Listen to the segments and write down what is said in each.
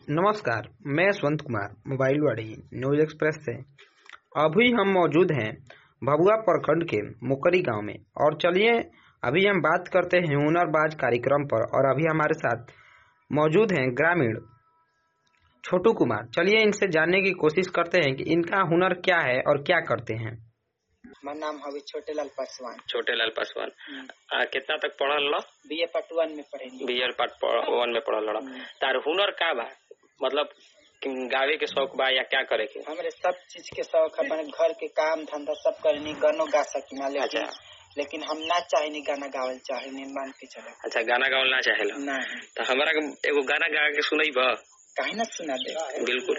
नमस्कार, मैं यशवंत कुमार मोबाइल वाड़ी न्यूज एक्सप्रेस से। अभी हम मौजूद हैं भभुआ प्रखंड के मुकरी गांव में और चलिए अभी हम बात करते हैं हुनरबाज कार्यक्रम पर। और अभी हमारे साथ मौजूद हैं ग्रामीण छोटू कुमार। चलिए इनसे जानने की कोशिश करते हैं कि इनका हुनर क्या है और क्या करते हैं। मेरा नाम हवे छोटेलाल पासवान। छोटेलाल पासवान। कितना तक पढ़ल लो? बीए पार्ट 1 में पढ़ेनी। बीए पार्ट 1 में पढ़ल लो। तार हुनर का बा? मतलब गावे के शौक बा या क्या करे के? हमरे सब चीज के शौक है, अपने घर के काम धंधा सब करनी, गानो गा सकीना। लेकिन हम ना चाहेनी गाना गावल चाहेनी, मान के चले। अच्छा, गाना गावल ना चाहेला? ना। तो हमरा एगो गाना गा के सुनाई बा? काहे ना सुना दे। बिल्कुल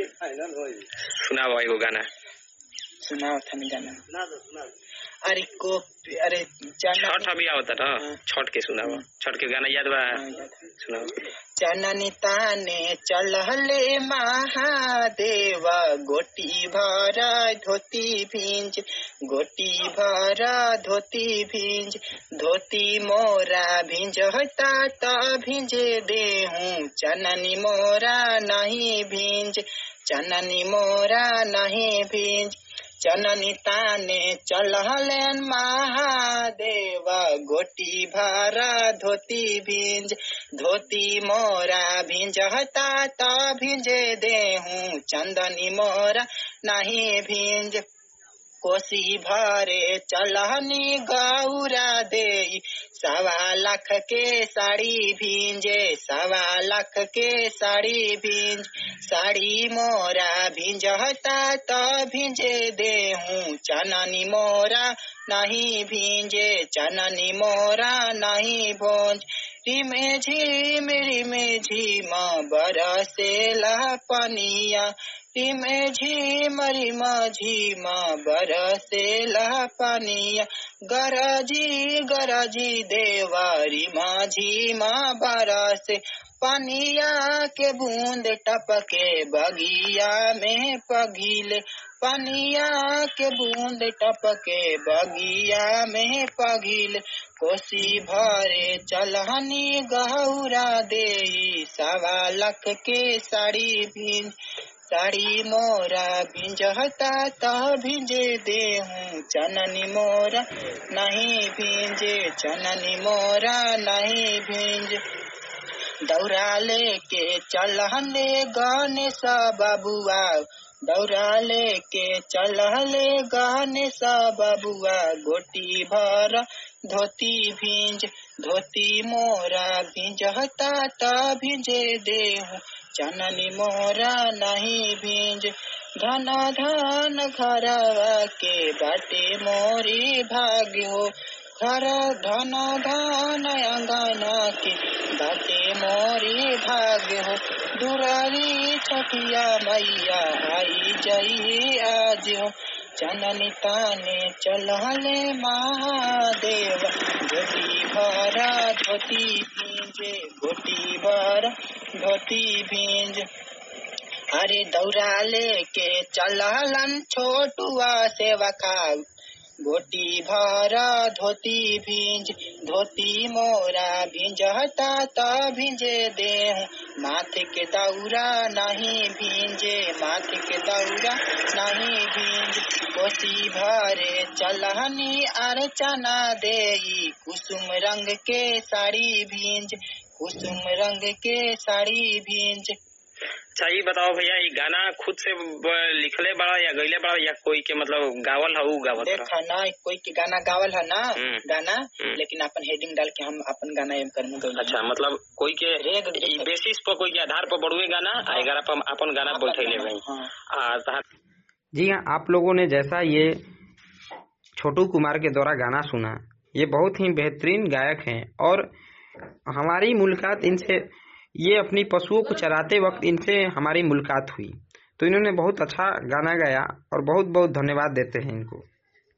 सुनाओ एगो गाना। सुनाओ थाने गाना। अरे छठ अभी आवता ना, छठ के सुनाओ। छठ के गाना याद बा? सुनाओ। चननी ताने चलहले महादेव, गोटी भरा धोती भींज, गोटी भरा धोती भींज, धोती मोरा भींजता त भींजे देहूं, चननी मोरा नहीं भींज, चननी मोरा नहीं भींज। चननी ताने चलहलेन महादेव, गोटी भरा धोती भींज, धोती मोरा भींजता त भींजे देहूं, चंदनी मोरा नहीं भींज। कोसी भरे चलहनी गौरा दे, 1.25 लाख के साड़ी भींजे, 1.25 लाख के साड़ी भींज, साड़ी मोरा भींजता त भींजे देहूं, चननी मोरा नहीं भींजे, चननी मोरा नहीं भोंज। रिमे झिम बरसेला पनिया, रिमे झिम बरसेला पनिया, गरजी देवारी माझिमा बरसे, पनिया के बूंद टपके बगिया में पगीले, पनिया के बूंद टपके बगिया में पगीले। कोसी भरे चलहनी गौरा दे, 1.25 लाख के साड़ी भींज, साड़ी मोरा भींजता त भींजे देहूं, चननी मोरा नहीं भींजे, चननी मोरा नहीं भींज। दौरा लेके चलहले गणेश बबुआ, दौरा लेके चलहले गणेश बबुआ, गोटी भर धोती भींज, धोती मोरा भींजता त भींजे देहूं, चननी मोरा नहीं भींज। धन धन घरवा के बाटे मोरी भाग्य हो, घर धन धन अंगना के बाटे मोरी भाग्य हो, दुरारी छठिया मैया आई जई आज हो, चननी ताने चलहले महादेव, गोटी भरा धोती भींजे, गोटी भरा धोती भींज। अरे दौरा लेके चलहलन छोटुआ सेवा खाऊ, गोटी भरा धोती भींज, धोती मोरा भींजता त भींजे देहूं, माथे के दौरा नहीं भींजे, माथे के दौरा नहीं भींज। कोसी भरे चलहनी अर्चना देई, कुसुम रंग के साड़ी भींज, कुसुम रंग के साड़ी भींज। अच्छा ये बताओ भैया, ये गाना खुद से लिखले बड़ा या गईले बड़ा या कोई के मतलब गावल है? गावल देखा ना, कोई के गाना गावल है ना गाना, लेकिन अपन हेडिंग डाल के हम अपन गाना एम कर। अच्छा, मतलब कोई के बेसिस पर, कोई के आधार पर बड़ुए गाना अगर अपन गाना बैठे भाई। जी हाँ, आप लोगों ने जैसा ये छोटू कुमार के द्वारा गाना सुना, ये बहुत ही बेहतरीन गायक हैं और हमारी मुलाकात इनसे, ये अपनी पशुओं को चराते वक्त इनसे हमारी मुलाकात हुई तो इन्होंने बहुत अच्छा गाना गाया और बहुत बहुत धन्यवाद देते हैं इनको।